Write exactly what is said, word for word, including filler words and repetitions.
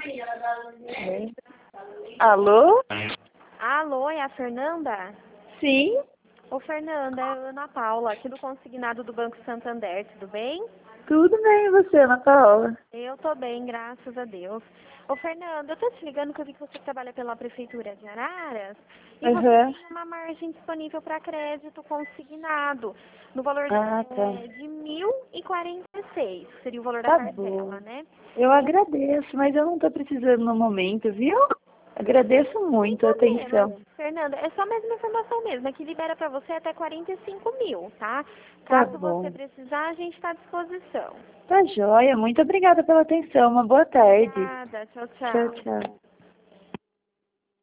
Alô? Alô, é a Fernanda? Sim? Ô, Fernanda, é a Ana Paula, aqui do Consignado do Banco Santander, tudo bem? Tudo bem, e você, Ana Paula? Eu tô bem, graças a Deus. Ô, Fernanda, eu tô te ligando que eu vi que você trabalha pela Prefeitura de Araras e você Aham. tem uma margem disponível para crédito consignado no valor de, Ah, tá. é, de mil e quarenta e seis, que seria o valor da Tá parcela, bom. né? Eu agradeço, mas eu não tô precisando no momento, viu? Agradeço Sem muito a problema. atenção. Fernanda, é só mais uma informação mesmo, é que libera para você até quarenta e cinco mil, tá? Tá Caso você bom. precisar, a gente está à disposição. Tá joia. Muito obrigada pela atenção. Uma boa tarde. Obrigada, tchau, Tchau, tchau. tchau.